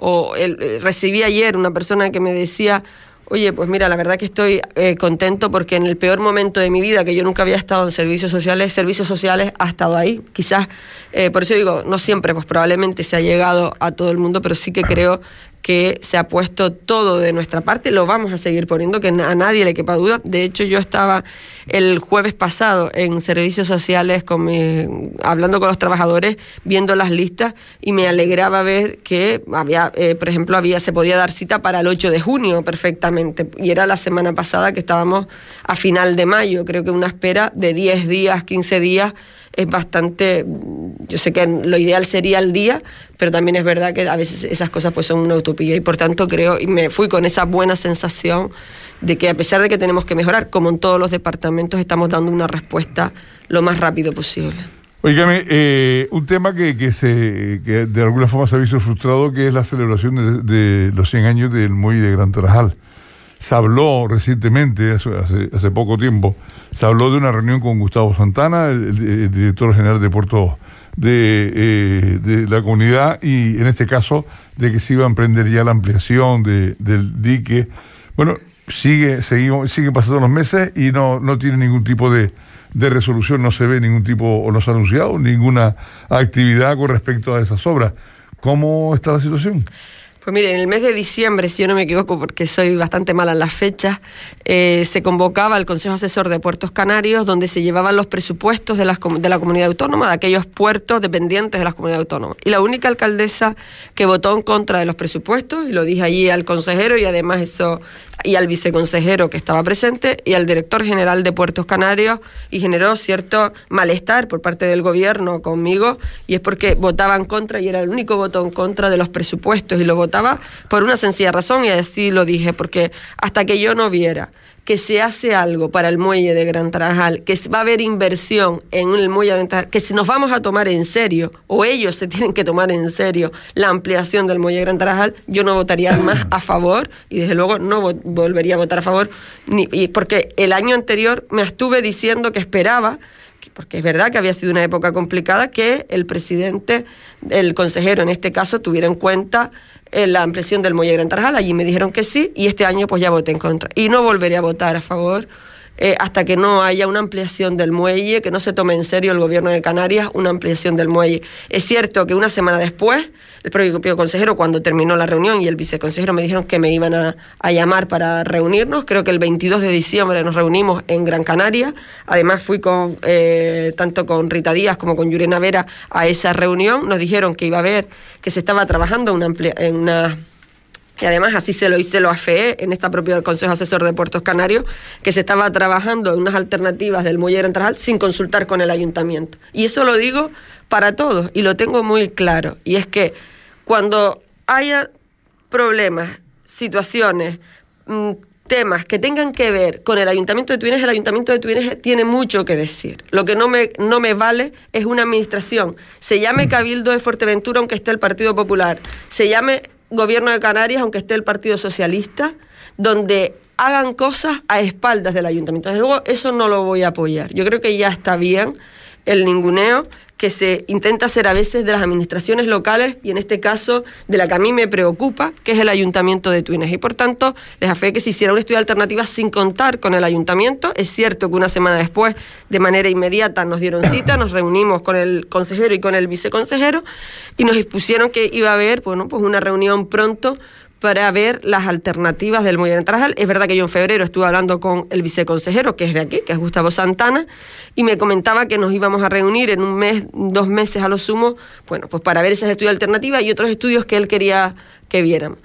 recibí ayer una persona que me decía: oye, pues mira, la verdad que estoy contento porque en el peor momento de mi vida, que yo nunca había estado en servicios sociales ha estado ahí. Quizás, por eso digo, no siempre, pues probablemente se ha llegado a todo el mundo, pero sí que creo que se ha puesto todo de nuestra parte, lo vamos a seguir poniendo, que a nadie le quepa duda. De hecho, yo estaba el jueves pasado en servicios sociales hablando con los trabajadores, viendo las listas, y me alegraba ver que había, por ejemplo, se podía dar cita para el 8 de junio perfectamente, y era la semana pasada que estábamos a final de mayo. Creo que una espera de 10 días, 15 días, es bastante. Yo sé que lo ideal sería el día, pero también es verdad que a veces esas cosas pues son una utopía, y por tanto creo, y me fui con esa buena sensación de que a pesar de que tenemos que mejorar, como en todos los departamentos, estamos dando una respuesta lo más rápido posible. Óigame, un tema que de alguna forma se ha visto frustrado, que es la celebración de los 100 años del muelle de Gran Tarajal. Se habló recientemente, hace poco tiempo, se habló de una reunión con Gustavo Santana, el director general de puertos de la comunidad, y en este caso de que se iba a emprender ya la ampliación del dique. Bueno, siguen pasando los meses y no tiene ningún tipo de resolución, no se ve ningún tipo, o no se ha anunciado ninguna actividad con respecto a esas obras. ¿Cómo está la situación? Pues mire, en el mes de diciembre, si yo no me equivoco, porque soy bastante mala en las fechas, se convocaba el Consejo Asesor de Puertos Canarios, donde se llevaban los presupuestos de la comunidad autónoma, de aquellos puertos dependientes de las comunidades autónomas. Y la única alcaldesa que votó en contra de los presupuestos, y lo dije allí al consejero y además eso, y al viceconsejero que estaba presente, y al director general de Puertos Canarios, y generó cierto malestar por parte del gobierno conmigo, y es porque votaba en contra, y era el único voto en contra de los presupuestos, y lo votaba por una sencilla razón, y así lo dije, porque hasta que yo no viera que se hace algo para el muelle de Gran Tarajal, que va a haber inversión en el muelle de Gran Tarajal, que si nos vamos a tomar en serio, o ellos se tienen que tomar en serio la ampliación del muelle de Gran Tarajal, yo no votaría más a favor, y desde luego no volvería a votar a favor, porque el año anterior me estuve diciendo que esperaba, porque es verdad que había sido una época complicada, que el presidente, el consejero en este caso, tuviera en cuenta la ampliación del muelle de Gran Tarajal. Allí me dijeron que sí, y este año pues ya voté en contra. Y no volveré a votar a favor hasta que no haya una ampliación del muelle, que no se tome en serio el gobierno de Canarias una ampliación del muelle. Es cierto que una semana después, el propio consejero, cuando terminó la reunión, y el viceconsejero me dijeron que me iban a llamar para reunirnos. Creo que el 22 de diciembre nos reunimos en Gran Canaria. Además fui tanto con Rita Díaz como con Yurena Vera a esa reunión. Nos dijeron que iba a haber, que se estaba trabajando y además así se lo afeé en esta propia Consejo Asesor de Puertos Canarios, que se estaba trabajando en unas alternativas del muelle de Gran Tarajal sin consultar con el ayuntamiento. Y eso lo digo para todos, y lo tengo muy claro. Y es que cuando haya problemas, situaciones, temas que tengan que ver con el Ayuntamiento de Tuines, el Ayuntamiento de Tuines tiene mucho que decir. Lo que no me vale es una administración, se llame Cabildo de Fuerteventura aunque esté el Partido Popular, se llame Gobierno de Canarias aunque esté el Partido Socialista, donde hagan cosas a espaldas del Ayuntamiento. Desde luego eso no lo voy a apoyar. Yo creo que ya está bien el ninguneo que se intenta hacer a veces de las administraciones locales, y en este caso de la que a mí me preocupa, que es el Ayuntamiento de Tuines. Y por tanto, les afeé que se hiciera un estudio de alternativas sin contar con el Ayuntamiento. Es cierto que una semana después, de manera inmediata, nos dieron cita, nos reunimos con el consejero y con el viceconsejero, y nos expusieron que iba a haber, pues una reunión pronto para ver las alternativas del muelle de Gran Tarajal. Es verdad que yo en febrero estuve hablando con el viceconsejero, que es de aquí, que es Gustavo Santana, y me comentaba que nos íbamos a reunir en 1 mes, 2 meses a lo sumo, pues para ver esas estudios alternativas y otros estudios que él quería que viéramos.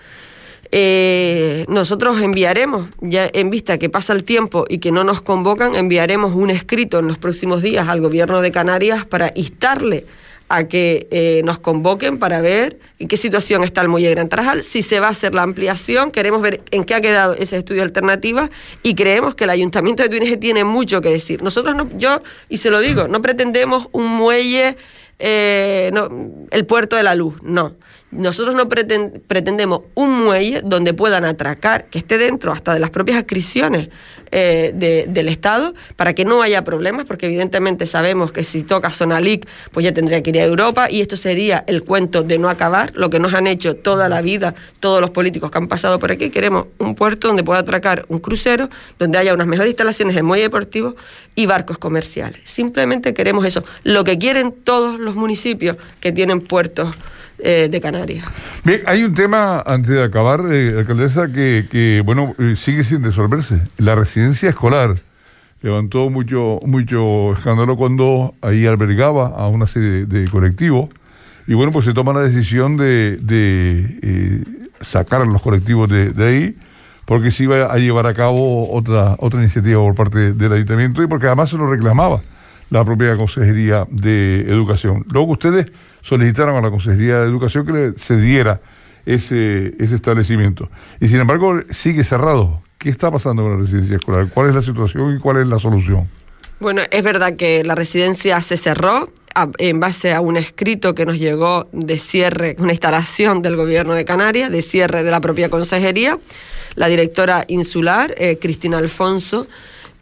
Nosotros enviaremos, ya en vista que pasa el tiempo y que no nos convocan, enviaremos un escrito en los próximos días al gobierno de Canarias para instarle a que nos convoquen para ver en qué situación está el muelle de Gran Tarajal, si se va a hacer la ampliación. Queremos ver en qué ha quedado ese estudio de alternativas, y creemos que el Ayuntamiento de Tuines tiene mucho que decir. Nosotros y se lo digo, no pretendemos un muelle, el puerto de la luz, no. Nosotros no pretendemos un muelle donde puedan atracar, que esté dentro hasta de las propias adscripciones del Estado, para que no haya problemas, porque evidentemente sabemos que si toca Sonalic, pues ya tendría que ir a Europa, y esto sería el cuento de no acabar, lo que nos han hecho toda la vida todos los políticos que han pasado por aquí. Queremos un puerto donde pueda atracar un crucero, donde haya unas mejores instalaciones de muelle deportivo y barcos comerciales. Simplemente queremos eso, lo que quieren todos los municipios que tienen puertos de Canarias. Bien, hay un tema, antes de acabar, alcaldesa, que sigue sin resolverse. La residencia escolar levantó mucho escándalo cuando ahí albergaba a una serie de colectivos, y pues se toma la decisión de sacar a los colectivos de ahí, porque se iba a llevar a cabo otra iniciativa por parte del ayuntamiento, y porque además se lo reclamaba la propia Consejería de Educación. Luego ustedes solicitaron a la Consejería de Educación que se diera ese establecimiento. Y sin embargo sigue cerrado. ¿Qué está pasando con la residencia escolar? ¿Cuál es la situación y cuál es la solución? Bueno, es verdad que la residencia se cerró en base a un escrito que nos llegó de cierre, una instalación del Gobierno de Canarias, de cierre de la propia Consejería. La directora insular, Cristina Alfonso,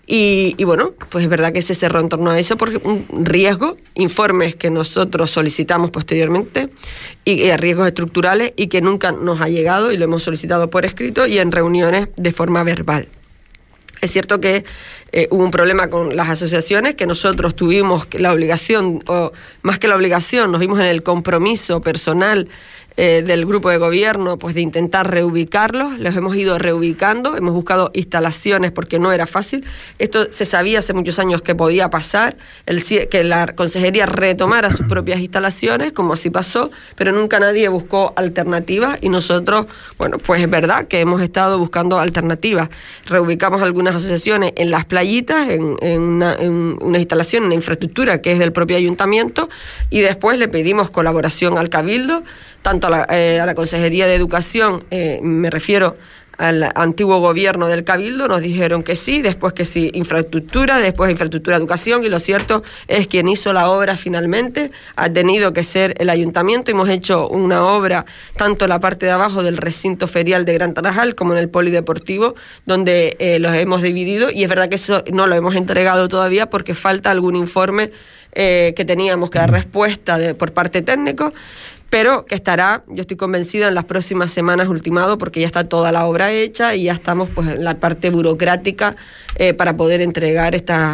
Y bueno, pues es verdad que se cerró en torno a eso por un riesgo, informes que nosotros solicitamos posteriormente, y riesgos estructurales, y que nunca nos ha llegado, y lo hemos solicitado por escrito y en reuniones de forma verbal. Es cierto que hubo un problema con las asociaciones, que nosotros tuvimos la obligación, o más que la obligación, nos vimos en el compromiso personal del grupo de gobierno, pues de intentar reubicarlos. Los hemos ido reubicando, hemos buscado instalaciones porque no era fácil. Esto se sabía hace muchos años que podía pasar, que la consejería retomara sus propias instalaciones, como así pasó, pero nunca nadie buscó alternativas, y nosotros, bueno, pues es verdad que hemos estado buscando alternativas. Reubicamos algunas asociaciones en las playitas, en una instalación, una infraestructura que es del propio ayuntamiento, y después le pedimos colaboración al Cabildo, tanto a la Consejería de Educación, me refiero al antiguo gobierno del Cabildo, nos dijeron que sí, después que sí, infraestructura, después infraestructura de educación, y lo cierto es que quien hizo la obra finalmente ha tenido que ser el ayuntamiento. Hemos hecho una obra tanto en la parte de abajo del recinto ferial de Gran Tarajal como en el polideportivo, donde los hemos dividido, y es verdad que eso no lo hemos entregado todavía porque falta algún informe que teníamos que dar respuesta por parte técnico, pero que estará, yo estoy convencida, en las próximas semanas ultimado, porque ya está toda la obra hecha y ya estamos pues en la parte burocrática para poder entregar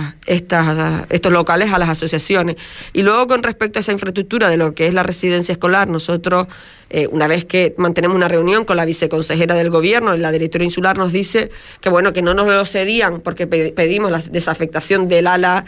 estos locales a las asociaciones. Y luego, con respecto a esa infraestructura de lo que es la residencia escolar, nosotros, una vez que mantenemos una reunión con la viceconsejera del gobierno, la directora insular nos dice que bueno, que no nos lo cedían porque pedimos la desafectación del ala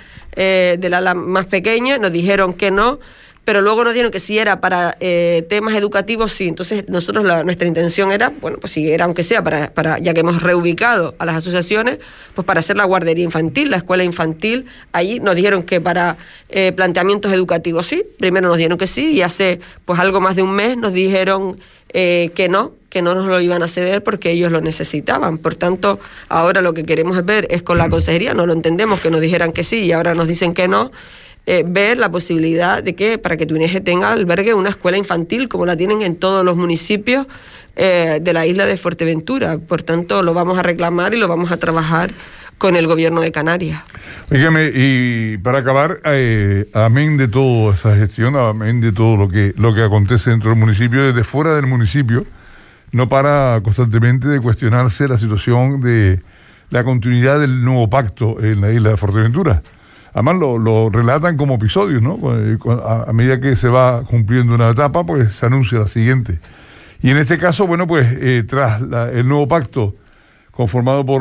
más pequeña, nos dijeron que no, pero luego nos dijeron que si era para temas educativos, sí. Entonces nosotros nuestra intención era, bueno, pues si era aunque sea para ya que hemos reubicado a las asociaciones, pues para hacer la guardería infantil, la escuela infantil. Allí nos dijeron que para planteamientos educativos sí, primero nos dijeron que sí, y hace pues algo más de un mes nos dijeron que no nos lo iban a ceder porque ellos lo necesitaban. Por tanto, ahora lo que queremos ver es con la consejería, no lo entendemos que nos dijeran que sí y ahora nos dicen que no, ver la posibilidad de que para que Tuineje tenga albergue una escuela infantil como la tienen en todos los municipios de la isla de Fuerteventura. Por tanto, lo vamos a reclamar y lo vamos a trabajar con el gobierno de Canarias. Dígame, y para acabar, amén de toda esa gestión, amén de todo lo que acontece dentro del municipio, desde fuera del municipio, no para constantemente de cuestionarse la situación de la continuidad del nuevo pacto en la isla de Fuerteventura. Además lo relatan como episodios, ¿no? A medida que se va cumpliendo una etapa, pues se anuncia la siguiente. Y en este caso, bueno, pues tras el nuevo pacto conformado por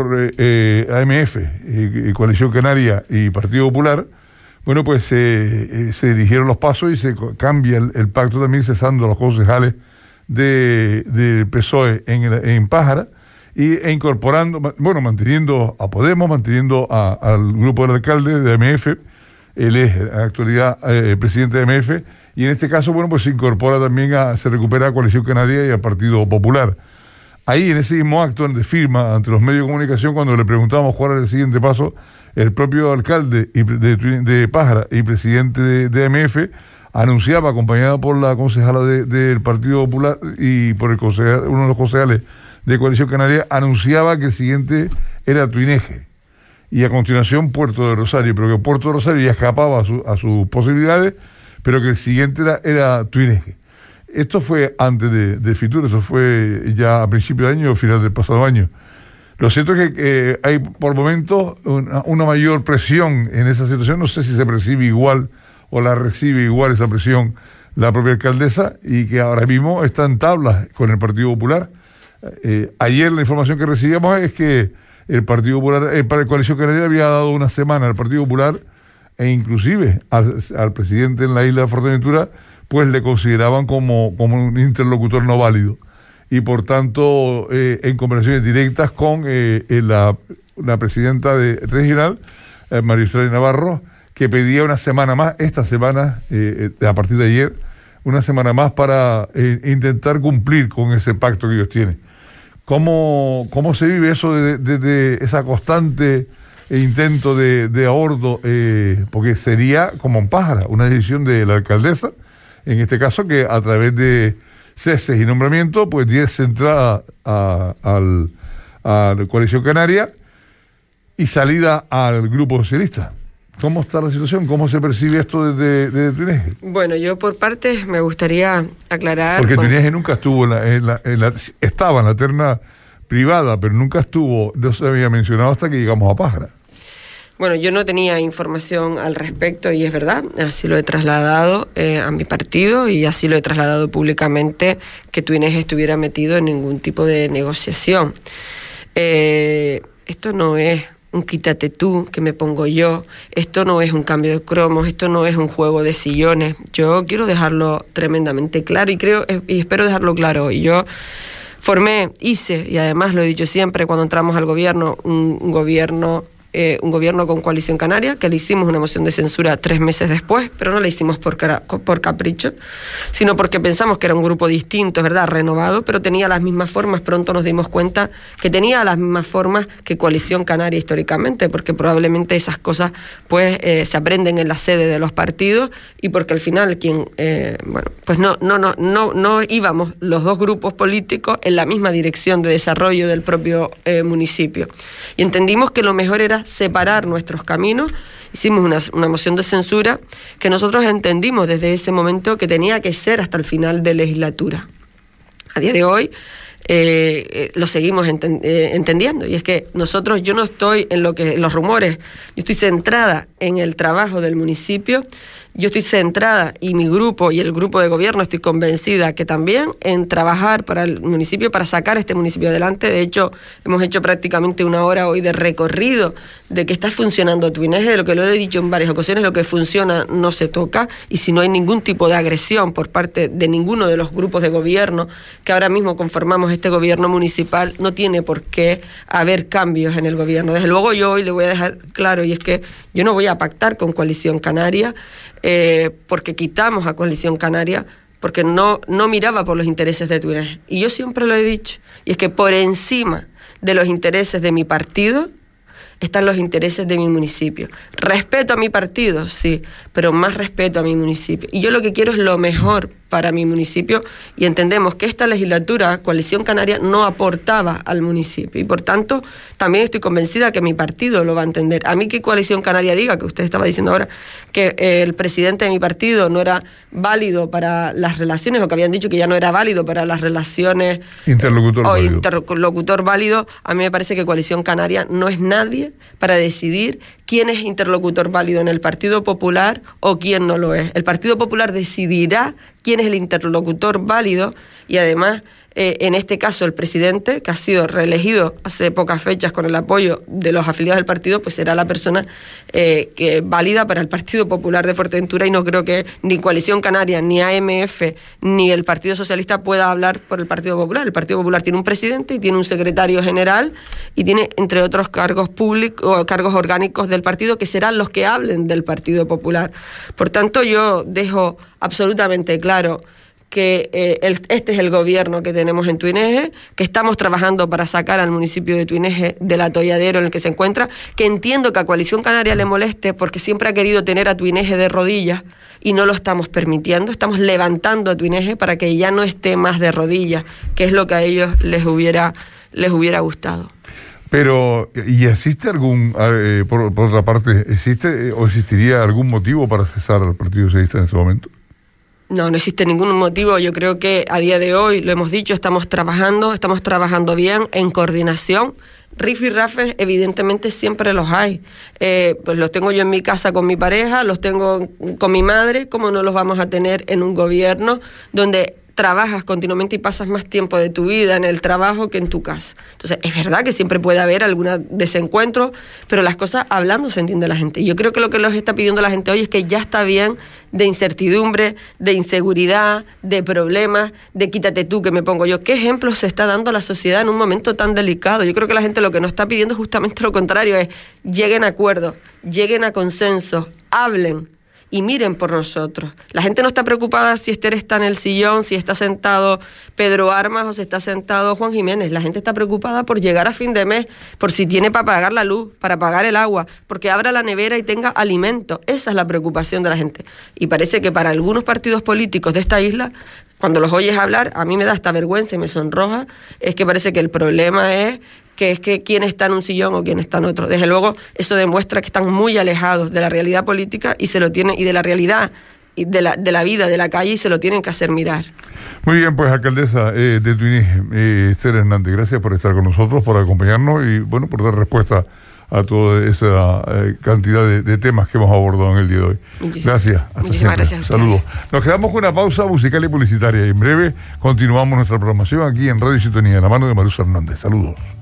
AMF, Coalición Canaria y Partido Popular, bueno, pues se dirigieron los pasos y se cambia el pacto también, cesando a los concejales del PSOE en Pájara, e incorporando, bueno, manteniendo a Podemos, manteniendo al grupo del alcalde de AMF. Él es en la actualidad presidente de AMF, y en este caso, bueno, pues se incorpora también se recupera a Coalición Canaria y al Partido Popular. Ahí, en ese mismo acto de firma ante los medios de comunicación, cuando le preguntábamos cuál era el siguiente paso, el propio alcalde de Pájara y presidente de AMF anunciaba, acompañado por la concejala del Partido Popular y por uno de los concejales de Coalición Canaria, anunciaba que el siguiente era Tuineje y a continuación Puerto de Rosario, pero que Puerto de Rosario ya escapaba a sus posibilidades, pero que el siguiente era Tuineje. Esto fue antes de Fitur, eso fue ya a principio de año o final del pasado año. Lo cierto es que hay por momentos una mayor presión en esa situación, no sé si se percibe igual o la recibe igual esa presión la propia alcaldesa, y que ahora mismo está en tablas con el Partido Popular. Ayer la información que recibíamos es que el Partido Popular, para la Coalición Canaria, había dado una semana al Partido Popular, e inclusive al presidente en la isla de Fuerteventura, pues le consideraban como un interlocutor no válido, y por tanto en conversaciones directas con la presidenta regional, María Estrella Navarro, que pedía una semana más, esta semana, a partir de ayer, una semana más para intentar cumplir con ese pacto que ellos tienen. ¿Cómo se vive eso de esa constante intento de ahordo? Porque sería como en Pájara, una decisión de la alcaldesa, en este caso, que a través de ceses y nombramientos, pues diese entrada a la Coalición Canaria, y salida al Grupo Socialista. ¿Cómo está la situación? ¿Cómo se percibe esto desde Tuineje? Bueno, yo por parte me gustaría aclarar... Porque Tuineje nunca estuvo estaba en la terna privada, pero nunca estuvo, no se había mencionado hasta que llegamos a Pájara. Bueno, yo no tenía información al respecto y es verdad, así lo he trasladado a mi partido y así lo he trasladado públicamente, que Tuineje estuviera metido en ningún tipo de negociación. Esto no es un quítate tú que me pongo yo, esto no es un cambio de cromos, esto no es un juego de sillones. Yo quiero dejarlo tremendamente claro y espero dejarlo claro hoy. Yo hice, y además lo he dicho siempre cuando entramos al gobierno, un gobierno con Coalición Canaria, que le hicimos una moción de censura 3 meses después, pero no la hicimos por capricho, sino porque pensamos que era un grupo distinto, es verdad, renovado, pero tenía las mismas formas. Pronto nos dimos cuenta que tenía las mismas formas que Coalición Canaria históricamente, porque probablemente esas cosas pues se aprenden en la sede de los partidos y porque al final pues no íbamos los dos grupos políticos en la misma dirección de desarrollo del propio municipio. Y entendimos que lo mejor era separar nuestros caminos. Hicimos una moción de censura que nosotros entendimos desde ese momento que tenía que ser hasta el final de legislatura. A día de hoy lo seguimos entendiendo, y es que yo no estoy en los rumores, yo estoy centrada en el trabajo del municipio. Yo estoy centrada, y mi grupo y el grupo de gobierno estoy convencida que también, en trabajar para el municipio, para sacar este municipio adelante. De hecho, hemos hecho prácticamente 1 hora hoy de recorrido de que está funcionando Tuineje, de lo que lo he dicho en varias ocasiones: lo que funciona no se toca, y si no hay ningún tipo de agresión por parte de ninguno de los grupos de gobierno que ahora mismo conformamos este gobierno municipal, no tiene por qué haber cambios en el gobierno. Desde luego yo hoy le voy a dejar claro, y es que yo no voy a pactar con Coalición Canaria, porque quitamos a Coalición Canaria porque no miraba por los intereses de Tuineje. Y yo siempre lo he dicho, y es que por encima de los intereses de mi partido están los intereses de mi municipio. Respeto a mi partido, sí, pero más respeto a mi municipio. Y yo lo que quiero es lo mejor para mi municipio, y entendemos que esta legislatura Coalición Canaria no aportaba al municipio, y por tanto también estoy convencida que mi partido lo va a entender. A mí que Coalición Canaria diga, que usted estaba diciendo ahora, que el presidente de mi partido no era válido para las relaciones, o que habían dicho que ya no era válido para las relaciones, interlocutor válido, a mí me parece que Coalición Canaria no es nadie para decidir quién es interlocutor válido en el Partido Popular o quién no lo es. El Partido Popular decidirá quién es el interlocutor válido, y además en este caso el presidente, que ha sido reelegido hace pocas fechas con el apoyo de los afiliados del partido, pues será la persona que válida para el Partido Popular de Fuerteventura, y no creo que ni Coalición Canaria, ni AMF, ni el Partido Socialista pueda hablar por el Partido Popular. El Partido Popular tiene un presidente y tiene un secretario general y tiene, entre otros, cargos públicos o cargos orgánicos del partido que serán los que hablen del Partido Popular. Por tanto, yo dejo absolutamente claro que este es el gobierno que tenemos en Tuineje, que estamos trabajando para sacar al municipio de Tuineje del atolladero en el que se encuentra, que entiendo que a Coalición Canaria le moleste porque siempre ha querido tener a Tuineje de rodillas y no lo estamos permitiendo. Estamos levantando a Tuineje para que ya no esté más de rodillas, que es lo que a ellos les hubiera gustado. Pero, ¿y existe por otra parte, existe o existiría algún motivo para cesar al Partido Socialista en este momento? No existe ningún motivo. Yo creo que a día de hoy, lo hemos dicho, estamos trabajando bien, en coordinación. Rifirrafes evidentemente siempre los hay. Pues los tengo yo en mi casa con mi pareja, los tengo con mi madre. ¿Cómo no los vamos a tener en un gobierno donde trabajas continuamente y pasas más tiempo de tu vida en el trabajo que en tu casa? Entonces, es verdad que siempre puede haber algún desencuentro, pero las cosas hablando se entiende la gente. Y yo creo que lo que nos está pidiendo la gente hoy es que ya está bien de incertidumbre, de inseguridad, de problemas, de quítate tú que me pongo yo. ¿Qué ejemplo se está dando a la sociedad en un momento tan delicado? Yo creo que la gente lo que nos está pidiendo es justamente lo contrario, es lleguen a acuerdos, lleguen a consensos, hablen y miren por nosotros. La gente no está preocupada si Esther está en el sillón, si está sentado Pedro Armas o si está sentado Juan Jiménez. La gente está preocupada por llegar a fin de mes, por si tiene para pagar la luz, para pagar el agua, porque abra la nevera y tenga alimento. Esa es la preocupación de la gente. Y parece que para algunos partidos políticos de esta isla, cuando los oyes hablar, a mí me da hasta vergüenza y me sonroja, es que parece que el problema es que es que quién está en un sillón o quién está en otro. Desde luego, eso demuestra que están muy alejados de la realidad política y de la realidad y de la vida, de la calle, y se lo tienen que hacer mirar. Muy bien, pues, alcaldesa de Tunis, Esther Hernández, gracias por estar con nosotros, por acompañarnos y, bueno, por dar respuesta a toda esa cantidad de temas que hemos abordado en el día de hoy. Gracias. Muchísimas gracias. Saludos. Nos quedamos con una pausa musical y publicitaria y en breve continuamos nuestra programación aquí en Radio Sintonía, de la mano de Marusa Hernández. Saludos.